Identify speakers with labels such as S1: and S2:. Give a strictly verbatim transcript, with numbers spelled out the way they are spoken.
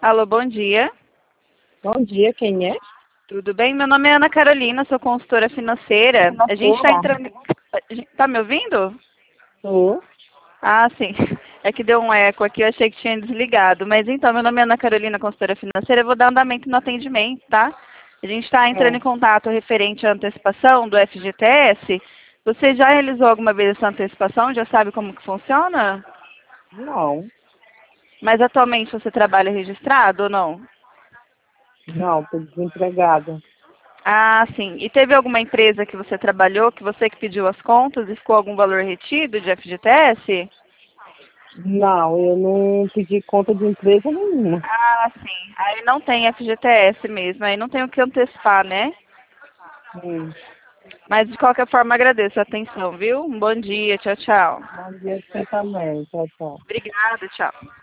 S1: Alô, bom dia.
S2: Bom dia, quem é?
S1: Tudo bem? Meu nome é Ana Carolina, sou consultora financeira. A gente está entrando. Tá me ouvindo?
S2: Tô.
S1: Ah, sim. É que deu um eco aqui, eu achei que tinha desligado. Mas então, meu nome é Ana Carolina, consultora financeira. Eu vou dar andamento no atendimento, tá? A gente está entrando
S2: É.
S1: em contato referente à antecipação do F G T S. Você já realizou alguma vez essa antecipação? Já sabe como que funciona?
S2: Não,
S1: Mas atualmente você trabalha registrado ou não?
S2: não, tô desempregada.
S1: Ah, sim. E teve alguma empresa que você trabalhou, que você que pediu as contas e ficou algum valor retido de F G T S?
S2: Não, eu não pedi conta de empresa nenhuma.
S1: Ah, sim. Aí não tem F G T S mesmo, aí não tem o que antecipar, né?
S2: Hum.
S1: Mas de qualquer forma agradeço a atenção, viu? Um bom dia, tchau, tchau.
S2: Bom dia, você também. Tchau, tchau.
S1: Obrigada, tchau.